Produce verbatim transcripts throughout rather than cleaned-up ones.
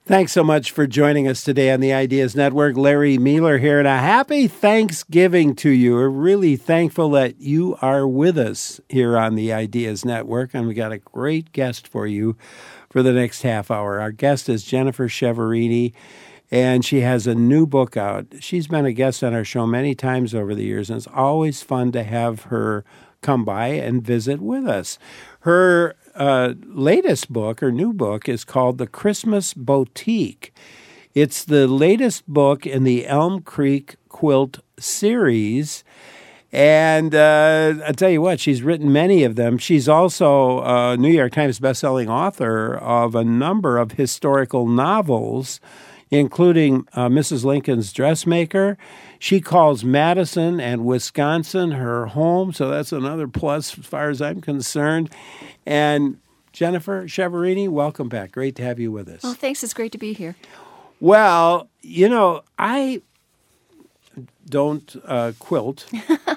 Thanks so much for joining us today on the Ideas Network. Larry Mueller here, and a happy Thanksgiving to you. We're really thankful that you are with us here on the Ideas Network, and we got a great guest for you for the next half hour. Our guest is Jennifer Chiaverini, and she has a new book out. She's been a guest on our show many times over the years, and it's always fun to have her come by and visit with us. Her uh, latest book, her new book, is called The Christmas Boutique. It's the latest book in the Elm Creek Quilt series. And uh, I'll tell you what, she's written many of them. She's also a New York Times bestselling author of a number of historical novels, including uh, Missus Lincoln's Dressmaker. She calls Madison and Wisconsin her home, so that's another plus as far as I'm concerned. And Jennifer Chiaverini, welcome back. Great to have you with us. Well, thanks. It's great to be here. Well, you know, I don't uh, quilt.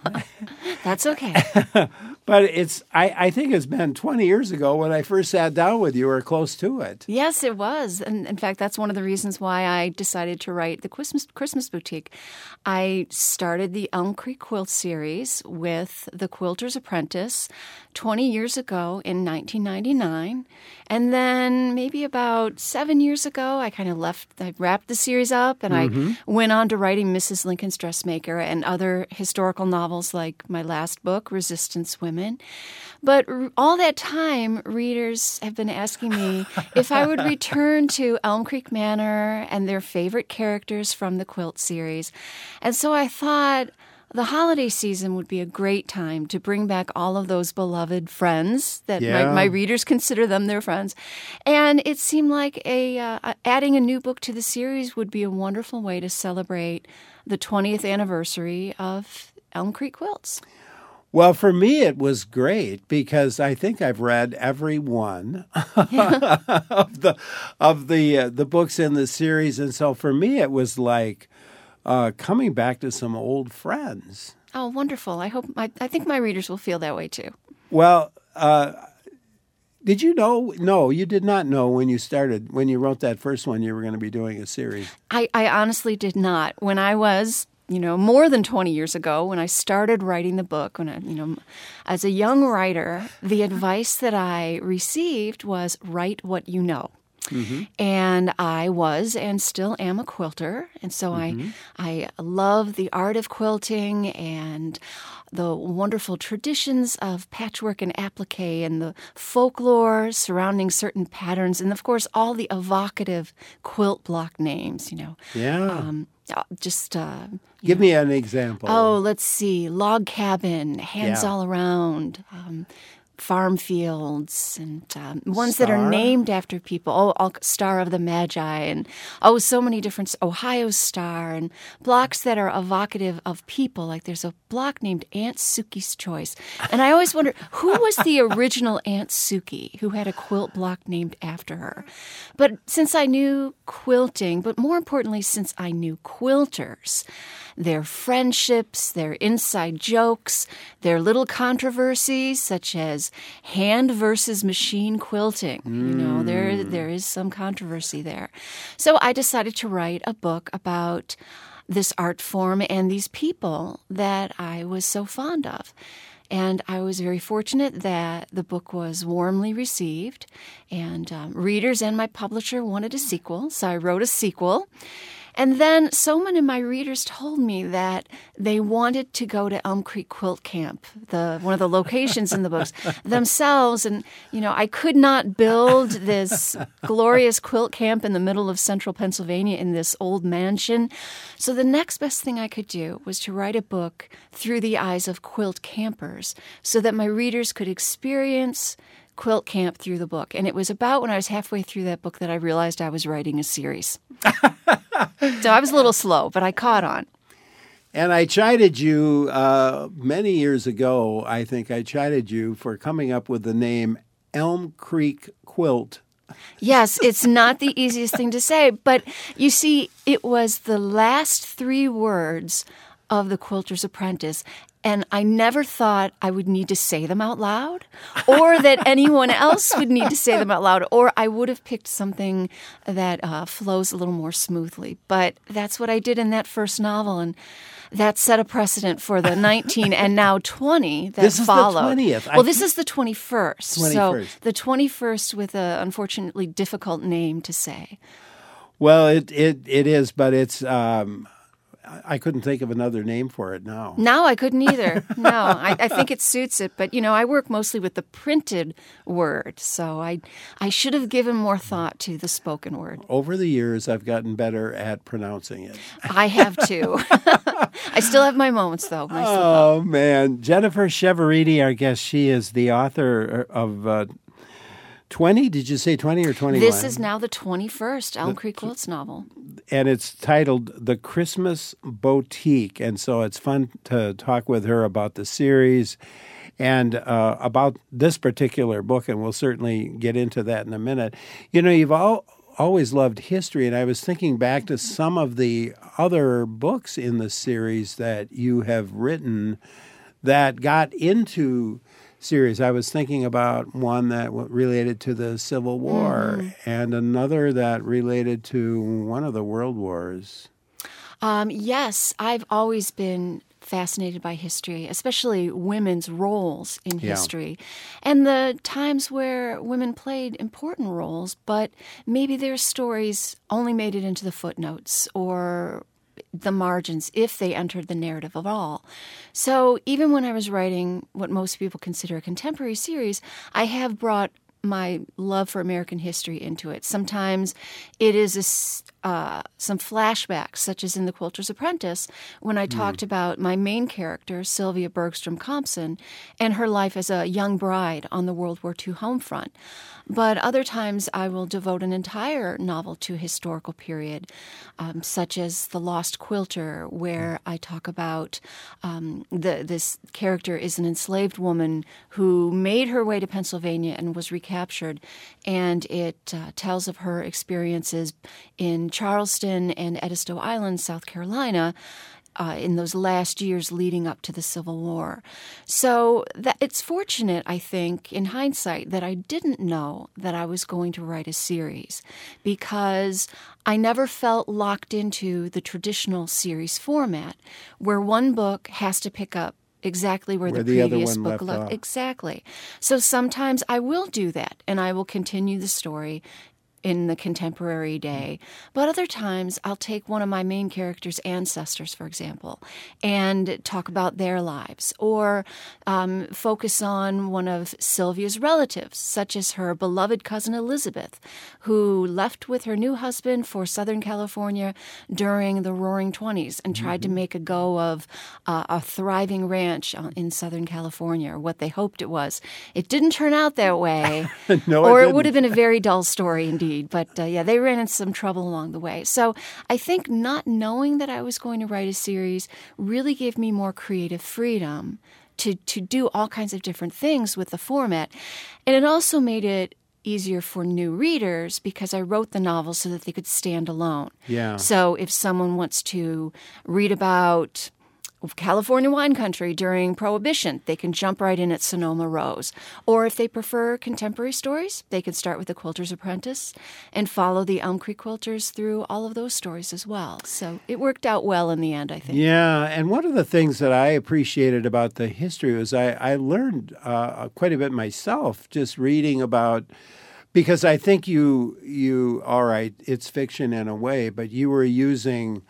That's okay. But it's I, I think it's been twenty years ago when I first sat down with you or close to it. Yes, it was. And in fact, that's one of the reasons why I decided to write the Christmas Christmas Boutique. I started the Elm Creek Quilt series with The Quilter's Apprentice twenty years ago in nineteen ninety-nine. And then maybe about seven years ago, I kind of left, I wrapped the series up and mm-hmm. I went on to writing Missus Lincoln's Dressmaker and other historical novels like my last book, Resistance Women. But all that time, readers have been asking me if I would return to Elm Creek Manor and their favorite characters from the quilt series. And so I thought the holiday season would be a great time to bring back all of those beloved friends that yeah. my, my readers consider them their friends. And it seemed like a uh, adding a new book to the series would be a wonderful way to celebrate the twentieth anniversary of Elm Creek Quilts. Well, for me, it was great because I think I've read every one yeah. of the of the uh, the books in the series, and so for me, it was like uh, coming back to some old friends. Oh, wonderful! I hope I, I think my readers will feel that way too. Well, uh, did you know? No, you did not know when you started when you wrote that first one you were going to be doing a series. I, I honestly did not. When I was You know, more than twenty years ago, when I started writing the book, when I, you know, as a young writer, the advice that I received was write what you know. Mm-hmm. And I was and still am a quilter. And so mm-hmm. I, I love the art of quilting and the wonderful traditions of patchwork and applique and the folklore surrounding certain patterns. And, of course, all the evocative quilt block names, you know. Yeah. Um, just uh, Give know. me an example. Oh, let's see. Log cabin, hands yeah. all around, um, farm fields, and um, ones Star? that are named after people. Oh, all, Star of the Magi, and oh, so many different, Ohio Star, and blocks that are evocative of people. Like there's a block named Aunt Suki's Choice. And I always wonder, who was the original Aunt Suki who had a quilt block named after her? But since I knew quilting, but more importantly, since I knew quilters, their friendships, their inside jokes, their little controversies, such as hand versus machine quilting. Mm. You know, there there is some controversy there. So I decided to write a book about this art form and these people that I was so fond of. And I was very fortunate that the book was warmly received, and um, readers and my publisher wanted a sequel, so I wrote a sequel. And then so many of my readers told me that they wanted to go to Elm Creek Quilt Camp, the one of the locations in the books, themselves. And, you know, I could not build this glorious quilt camp in the middle of central Pennsylvania in this old mansion. So the next best thing I could do was to write a book through the eyes of quilt campers so that my readers could experience quilt camp through the book. And it was about when I was halfway through that book that I realized I was writing a series. So I was a little slow, but I caught on. And I chided you uh, many years ago, I think I chided you for coming up with the name Elm Creek Quilt. Yes, it's not the easiest thing to say, but you see, it was the last three words of The Quilter's Apprentice. And I never thought I would need to say them out loud or that anyone else would need to say them out loud, or I would have picked something that uh, flows a little more smoothly. But that's what I did in that first novel, and that set a precedent for the nineteen and now twenty that this followed. This is the twentieth. Well, this is the twenty-first. twenty-first. So the twenty-first with an unfortunately difficult name to say. Well, it it, it is, but it's... Um, I couldn't think of another name for it now. No, I couldn't either. No, I, I think it suits it. But, you know, I work mostly with the printed word, so I I should have given more thought to the spoken word. Over the years, I've gotten better at pronouncing it. I have, too. I still have my moments, though. I oh, man. Jennifer Chiaverini, our guest, she is the author of... Uh, twenty? Did you say twenty or twenty-one? This is now the twenty-first Elm Creek Quilts novel. And it's titled The Christmas Boutique. And so it's fun to talk with her about the series and uh, about this particular book, and we'll certainly get into that in a minute. You know, you've all, always loved history, and I was thinking back to some of the other books in the series that you have written that got into series. I was thinking about one that related to the Civil War mm. and another that related to one of the world wars. Um, yes, I've always been fascinated by history, especially women's roles in yeah. history and the times where women played important roles, but maybe their stories only made it into the footnotes or the margins if they entered the narrative at all. So even when I was writing what most people consider a contemporary series, I have brought my love for American history into it. Sometimes it is a, uh, some flashbacks, such as in The Quilter's Apprentice, when I mm. talked about my main character, Sylvia Bergstrom Compson, and her life as a young bride on the World War Two home front. But other times I will devote an entire novel to a historical period, um, such as The Lost Quilter, where I talk about um, the, this character is an enslaved woman who made her way to Pennsylvania and was recaptured, and it uh, tells of her experiences in Charleston and Edisto Island, South Carolina, Uh, in those last years leading up to the Civil War. So that it's fortunate, I think, in hindsight, that I didn't know that I was going to write a series, because I never felt locked into the traditional series format where one book has to pick up exactly where, where the, the previous other one book left left. off. Exactly. So sometimes I will do that, and I will continue the story in the contemporary day. But other times I'll take one of my main characters' ancestors, for example, and talk about their lives, or um, focus on one of Sylvia's relatives, such as her beloved cousin Elizabeth, who left with her new husband for Southern California during the Roaring Twenties and tried mm-hmm. to make a go of uh, a thriving ranch in Southern California, or what they hoped it was. It didn't turn out that way, no, or it, it would have been a very dull story indeed. But uh, yeah, they ran into some trouble along the way. So I think not knowing that I was going to write a series really gave me more creative freedom to, to do all kinds of different things with the format. And it also made it easier for new readers because I wrote the novel so that they could stand alone. Yeah. So if someone wants to read about California wine country during Prohibition, they can jump right in at Sonoma Rose. Or if they prefer contemporary stories, they can start with The Quilter's Apprentice and follow the Elm Creek Quilters through all of those stories as well. So it worked out well in the end, I think. Yeah, and one of the things that I appreciated about the history was I, I learned uh, quite a bit myself just reading about, because I think you, you, all right, it's fiction in a way, but you were using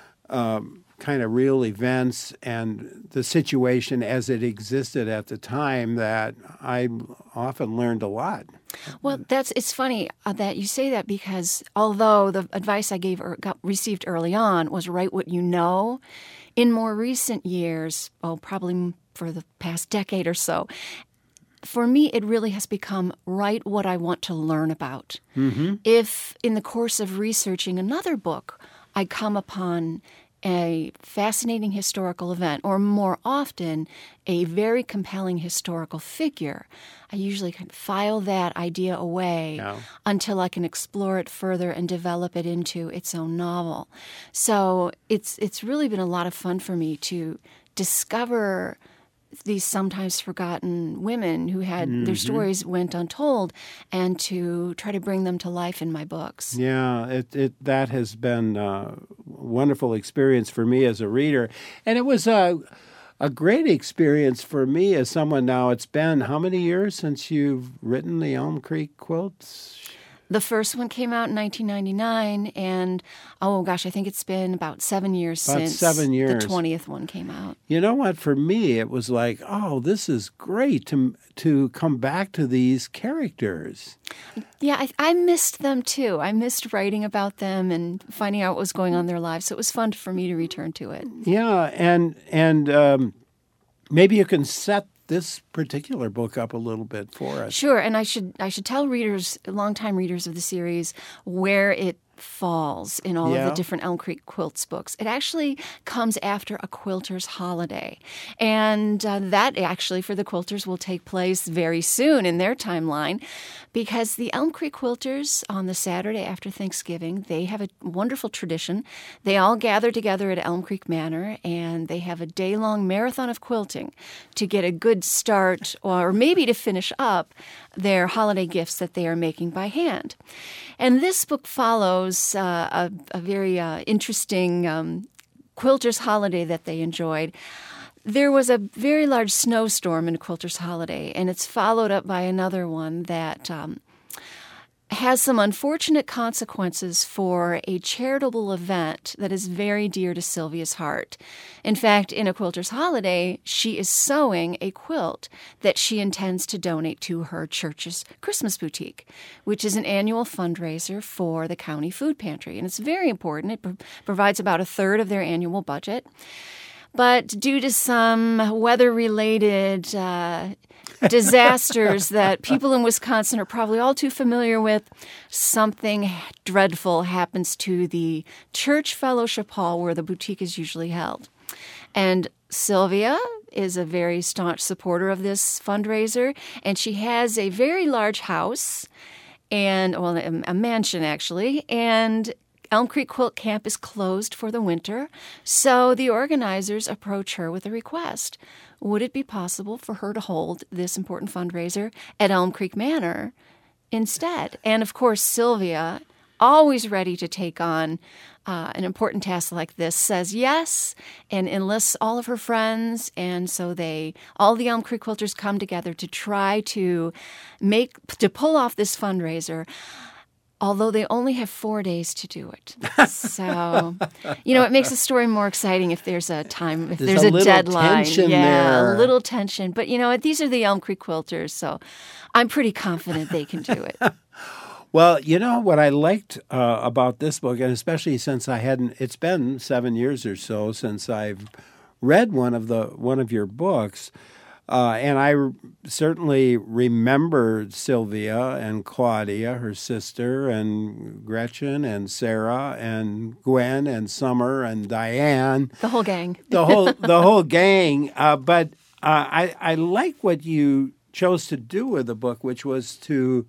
Um, kind of real events and the situation as it existed at the time that I often learned a lot. Well, that's it's funny uh, that you say that, because although the advice I gave or got received early on was write what you know, in more recent years, oh, probably for the past decade or so, for me, it really has become write what I want to learn about. Mm-hmm. If in the course of researching another book, I come upon a fascinating historical event, or more often, a very compelling historical figure, I usually can file that idea away yeah. until I can explore it further and develop it into its own novel. So it's it's really been a lot of fun for me to discover these sometimes forgotten women who had mm-hmm. their stories went untold, and to try to bring them to life in my books. Yeah, it, it that has been a wonderful experience for me as a reader. And it was a, a great experience for me as someone now. It's been how many years since you've written the Elm Creek quilts? The first one came out in nineteen ninety-nine, and oh gosh, I think it's been about seven years about since seven years. the twentieth one came out. You know what? For me, it was like, oh, this is great to to come back to these characters. Yeah, I, I missed them too. I missed writing about them and finding out what was going on in their lives. So it was fun for me to return to it. Yeah, and and um, maybe you can set this particular book up a little bit for us. Sure, and I should I should tell readers, longtime readers of the series, where it falls in all yeah. of the different Elm Creek Quilts books. It actually comes after A Quilter's Holiday. And uh, that actually for the Quilters will take place very soon in their timeline, because the Elm Creek Quilters on the Saturday after Thanksgiving, they have a wonderful tradition. They all gather together at Elm Creek Manor, and they have a day-long marathon of quilting to get a good start, or maybe to finish up their holiday gifts that they are making by hand. And this book follows uh, a, a very uh, interesting um, Quilter's Holiday that they enjoyed. There was a very large snowstorm in Quilter's Holiday, and it's followed up by another one that um, has some unfortunate consequences for a charitable event that is very dear to Sylvia's heart. In fact, in A Quilter's Holiday, she is sewing a quilt that she intends to donate to her church's Christmas boutique, which is an annual fundraiser for the county food pantry. And it's very important. It pro- provides about a third of their annual budget. But due to some weather-related uh, disasters that people in Wisconsin are probably all too familiar with, something dreadful happens to the church fellowship hall where the boutique is usually held. And Sylvia is a very staunch supporter of this fundraiser, and she has a very large house, and well, a, a mansion actually, and Elm Creek Quilt Camp is closed for the winter, so the organizers approach her with a request. Would it be possible for her to hold this important fundraiser at Elm Creek Manor instead? And of course, Sylvia, always ready to take on uh, an important task like this, says yes and enlists all of her friends. And so they, all the Elm Creek Quilters come together to try to make, to pull off this fundraiser, although they only have four days to do it. So, you know, it makes the story more exciting if there's a time, if there's, there's a, a deadline. Tension yeah, there. a little tension. But, you know, these are the Elm Creek Quilters, so I'm pretty confident they can do it. Well, you know what I liked uh, about this book, and especially since I hadn't, it's been seven years or so since I've read one of the one of your books. Uh, and I r- certainly remembered Sylvia and Claudia, her sister, and Gretchen and Sarah and Gwen and Summer and Diane. The whole gang. the whole the whole gang. Uh, but uh, I I like what you chose to do with the book, which was to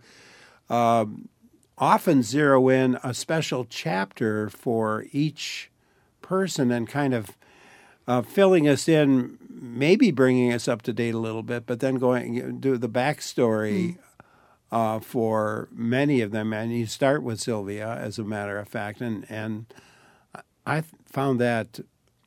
um, often zero in a special chapter for each person and kind of uh, filling us in. Maybe bringing us up to date a little bit, but then going do the backstory mm. uh, for many of them. And you start with Sylvia, as a matter of fact, and and I found that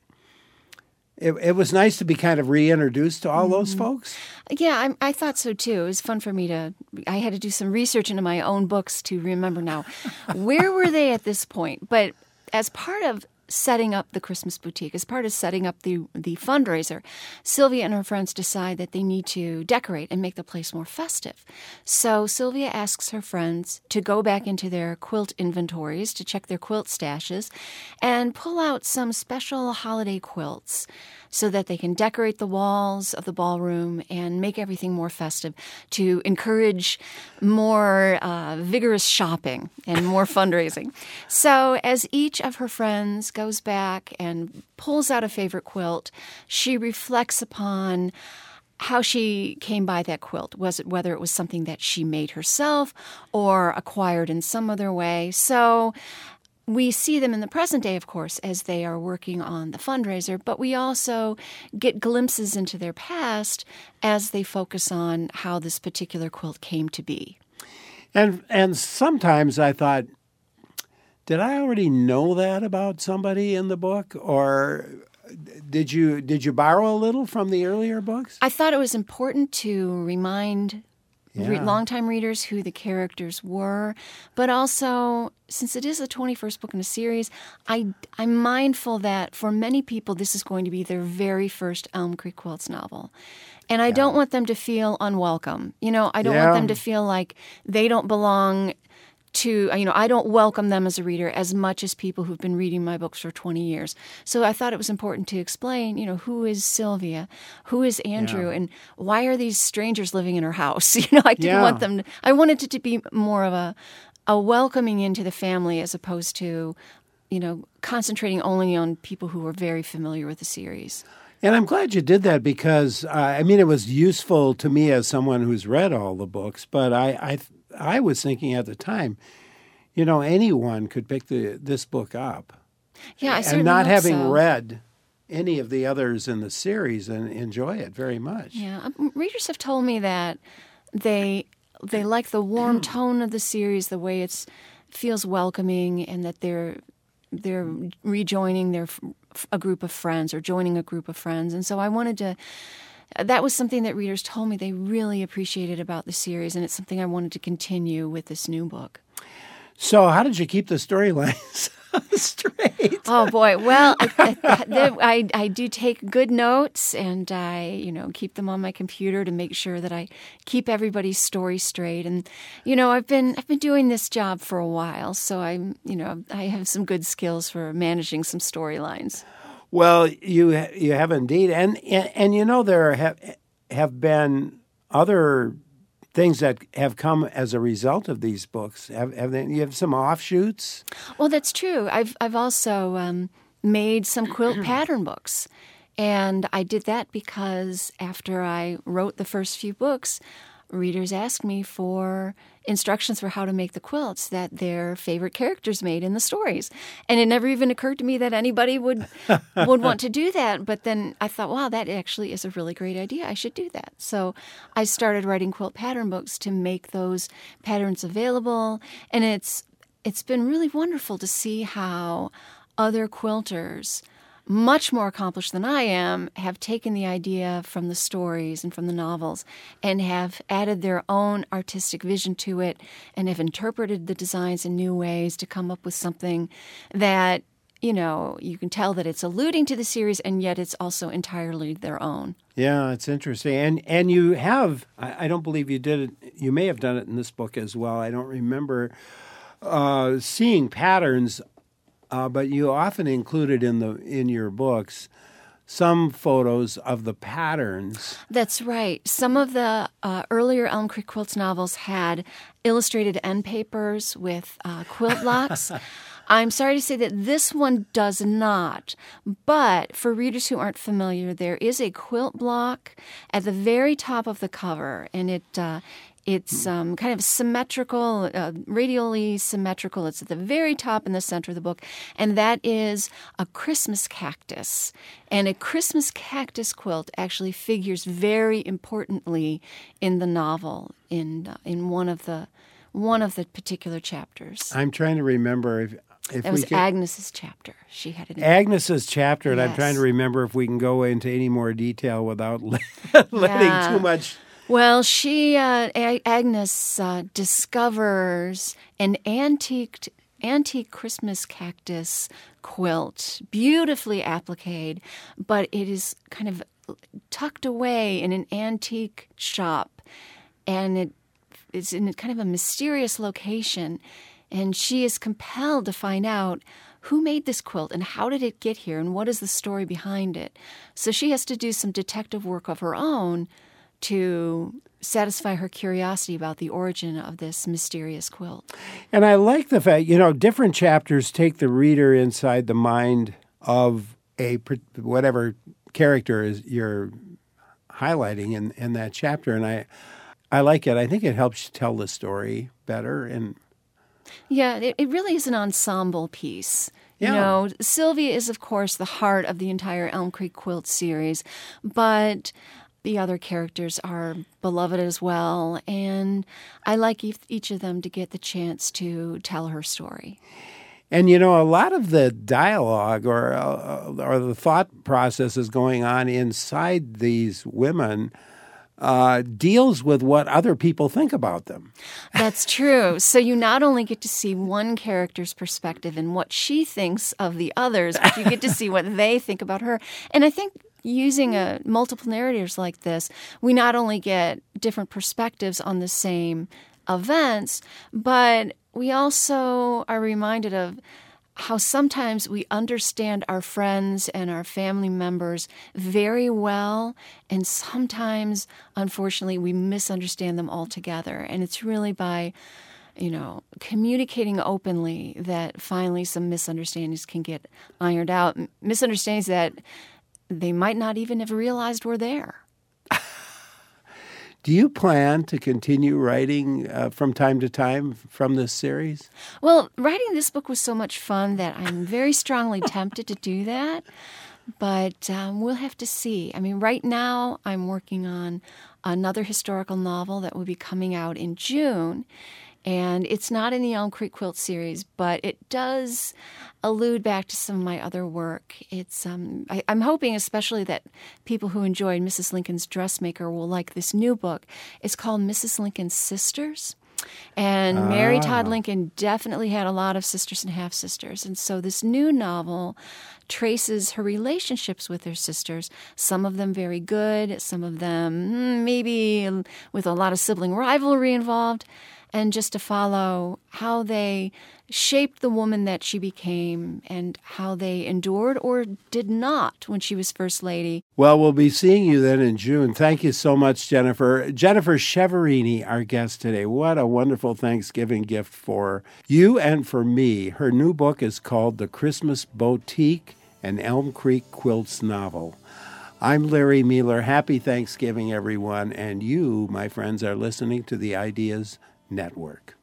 it, it was nice to be kind of reintroduced to all mm. those folks. Yeah, I, I thought so too. It was fun for me to. I had to do some research into my own books to remember now where were they at this point. But as part of setting up the Christmas boutique, as part of setting up the the fundraiser, Sylvia and her friends decide that they need to decorate and make the place more festive. So Sylvia asks her friends to go back into their quilt inventories to check their quilt stashes and pull out some special holiday quilts so that they can decorate the walls of the ballroom and make everything more festive to encourage more uh, vigorous shopping and more fundraising. So as each of her friends goes back and pulls out a favorite quilt, she reflects upon how she came by that quilt. Was it whether it was something that she made herself or acquired in some other way? So we see them in the present day, of course, as they are working on the fundraiser, but we also get glimpses into their past as they focus on how this particular quilt came to be. And and sometimes I thought, did I already know that about somebody in the book, or did you did you borrow a little from the earlier books? I thought it was important to remind Yeah. re- longtime readers who the characters were, but also, since it is the twenty-first book in a series, I, I'm mindful that for many people this is going to be their very first Elm Creek Quilts novel. And I Yeah. don't want them to feel unwelcome. You know, I don't Yeah. want them to feel like they don't belong to, you know, I don't welcome them as a reader as much as people who've been reading my books for twenty years. So I thought it was important to explain, you know, who is Sylvia, who is Andrew, Yeah. and why are these strangers living in her house? You know, I didn't Yeah. want them to, I wanted it to be more of a, a welcoming into the family as opposed to, you know, concentrating only on people who were very familiar with the series. And I'm glad you did that because, uh, I mean, it was useful to me as someone who's read all the books, but I I, I was thinking at the time, you know, anyone could pick the this book up. Yeah, I and certainly not hope having so. read any of the others in the series and enjoy it very much. Yeah, um, readers have told me that they they like the warm tone of the series, the way it's feels welcoming, and that they're they're rejoining their a group of friends or joining a group of friends. And so I wanted to. That was something that readers told me they really appreciated about the series, and it's something I wanted to continue with this new book. So how did you keep the storylines straight? Oh boy! Well, I, I, I I do take good notes, and I you know keep them on my computer to make sure that I keep everybody's story straight. And you know I've been I've been doing this job for a while, so I'm you know I have some good skills for managing some storylines. Well, you you have indeed, and and, and you know there have have been other things that have come as a result of these books. Have, have they, you have some offshoots? Well, that's true. I've I've also um, made some quilt pattern books, and I did that because after I wrote the first few books, readers asked me for instructions for how to make the quilts that their favorite characters made in the stories. And it never even occurred to me that anybody would would want to do that. But then I thought, wow, that actually is a really great idea. I should do that. So I started writing quilt pattern books to make those patterns available. And it's it's been really wonderful to see how other quilters, much more accomplished than I am, have taken the idea from the stories and from the novels and have added their own artistic vision to it and have interpreted the designs in new ways to come up with something that, you know, you can tell that it's alluding to the series and yet it's also entirely their own. Yeah, it's interesting. And and you have, I, I don't believe you did it, you may have done it in this book as well. I don't remember uh, seeing patterns. Uh, but you often included in the in your books some photos of the patterns. That's right. Some of the uh, earlier Elm Creek Quilts novels had illustrated end papers with uh, quilt blocks. I'm sorry to say that this one does not, but for readers who aren't familiar, there is a quilt block at the very top of the cover, and it uh, It's um, kind of symmetrical, uh, radially symmetrical. It's at the very top in the center of the book. And that is a Christmas cactus. And a Christmas cactus quilt actually figures very importantly in the novel, in uh, in one of the one of the particular chapters. I'm trying to remember if, if That we was can, Agnes's chapter. She had it in Agnes's chapter, and I'm Yes. trying to remember if we can go into any more detail without letting Yeah. too much. Well, she, uh, A- Agnes, uh, discovers an antique, antique Christmas cactus quilt, beautifully appliqued, but it is kind of tucked away in an antique shop, and it is in kind of a mysterious location, and she is compelled to find out who made this quilt and how did it get here and what is the story behind it. So she has to do some detective work of her own to satisfy her curiosity about the origin of this mysterious quilt. And I like the fact, you know, different chapters take the reader inside the mind of a whatever character is you're highlighting in, in that chapter. And I, I like it. I think it helps you tell the story better. And Yeah, it, it really is an ensemble piece. You Yeah. know, Sylvia is, of course, the heart of the entire Elm Creek Quilt series, but the other characters are beloved as well, and I like each each of them to get the chance to tell her story. And, you know, a lot of the dialogue or, uh, or the thought processes going on inside these women uh, deals with what other people think about them. That's true. So you not only get to see one character's perspective and what she thinks of the others, but you get to see what they think about her. And I think using a multiple narrators like this, we not only get different perspectives on the same events, but we also are reminded of how sometimes we understand our friends and our family members very well, and sometimes, unfortunately, we misunderstand them altogether. And it's really by, you know, communicating openly that finally some misunderstandings can get ironed out. Misunderstandings that they might not even have realized were there. Do you plan to continue writing uh, from time to time from this series? Well, writing this book was so much fun that I'm very strongly tempted to do that, but um, we'll have to see. I mean, right now I'm working on another historical novel that will be coming out in June, and it's not in the Elm Creek Quilt series, but it does allude back to some of my other work. It's um, I, I'm hoping especially that people who enjoyed Missus Lincoln's Dressmaker will like this new book. It's called Missus Lincoln's Sisters. And ah. Mary Todd Lincoln definitely had a lot of sisters and half-sisters. And so this new novel traces her relationships with her sisters, some of them very good, some of them maybe with a lot of sibling rivalry involved, and just to follow how they shaped the woman that she became and how they endured or did not when she was First Lady. Well, we'll be seeing you then in June. Thank you so much, Jennifer. Jennifer Cheverini, our guest today. What a wonderful Thanksgiving gift for you and for me. Her new book is called The Christmas Boutique, an Elm Creek Quilts novel. I'm Larry Mealer. Happy Thanksgiving, everyone. And you, my friends, are listening to the Ideas Network.